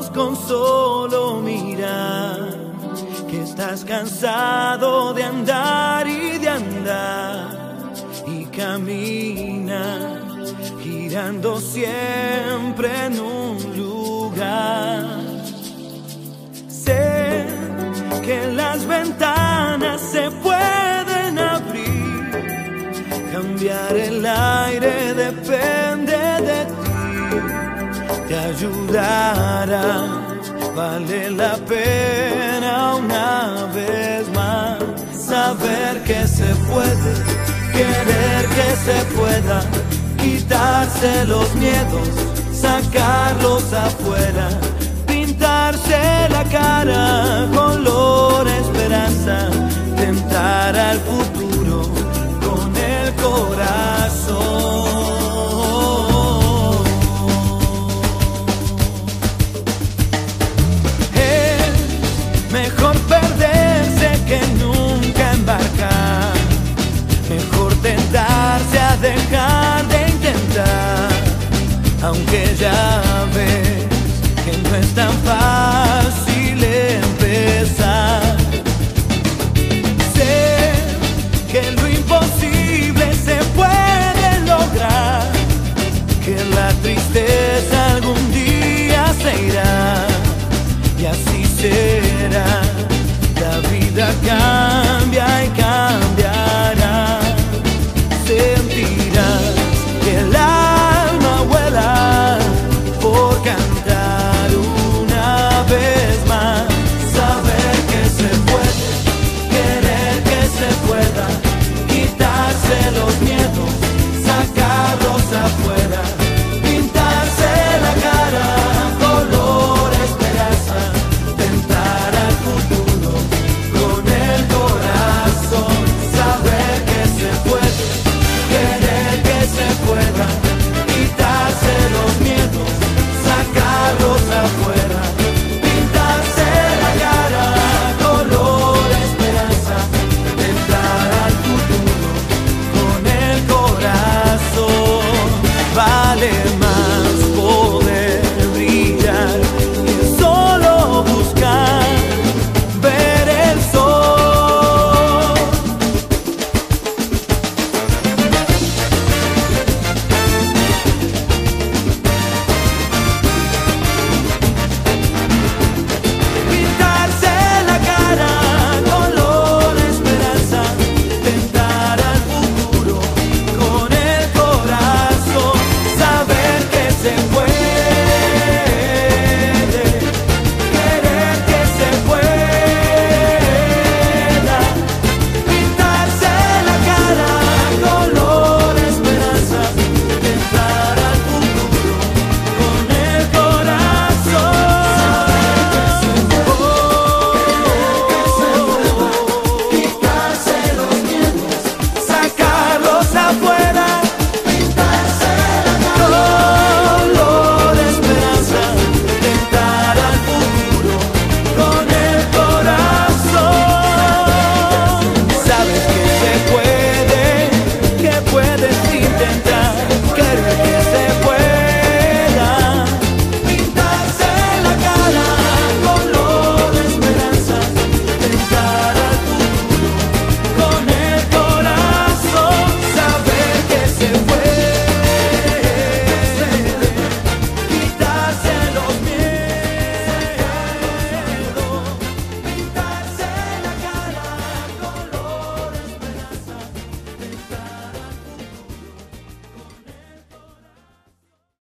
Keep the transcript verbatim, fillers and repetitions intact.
con solo mirar que estás cansado de andar y de andar y camina girando siempre en un lugar. Sé que las ventanas se pueden abrir, cambiar el aire depende de ti. Te ayudará, vale la pena una vez más saber que se puede, querer que se pueda, quitarse los miedos, sacarlos afuera, pintarse la cara color esperanza, tentar al futuro con el corazón. Mejor perderse que nunca embarcar, mejor tentarse a dejar de intentar, aunque ya ves que no es tan fácil empezar. Sé que lo imposible se puede lograr, que la tristeza algún día se irá y así será.